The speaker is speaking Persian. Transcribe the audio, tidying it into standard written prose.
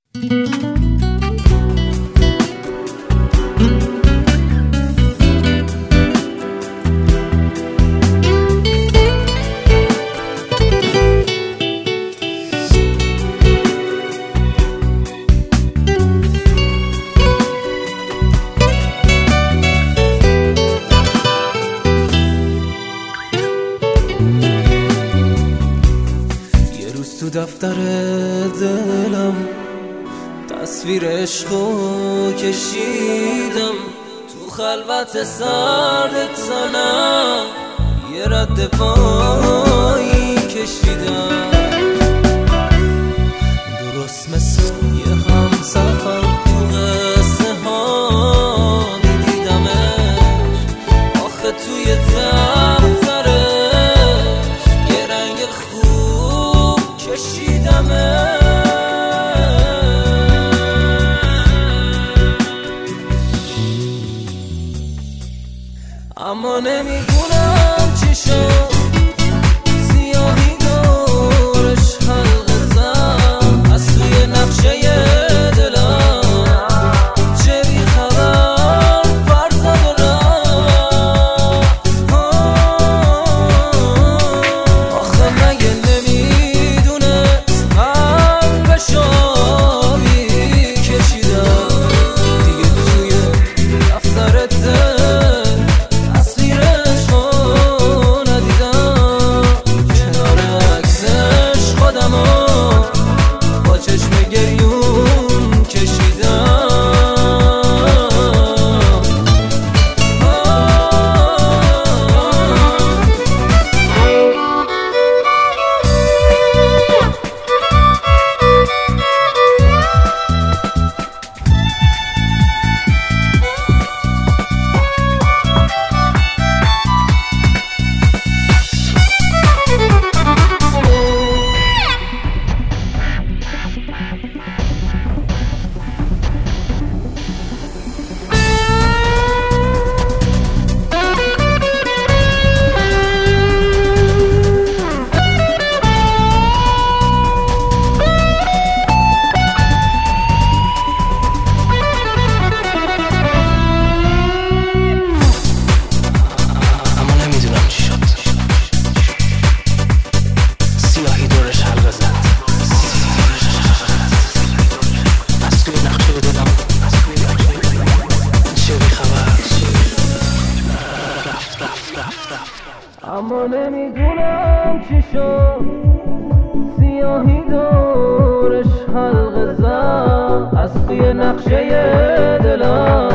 تو دفتر دلم تصویر عشقو کشیدم، تو خلوت سردت زنم یه رد پایی کشیدم، درست مثل یه همسفر تو قصه ها میدیدمش، آخه توی دفترش یه رنگ خوب کشیدمش، اما نمیدونم چی شد، سیاهی دورش حلقه زد از توی نقشه دلم، چه بی خبر پر زد و رفت. آخه مگه نمیدونست قلبشو آبی کشیدم، دیگه توی دفتر اما نمیدونم چی شد، سیاهی دورش حلقه زد از توی نقشه دلم.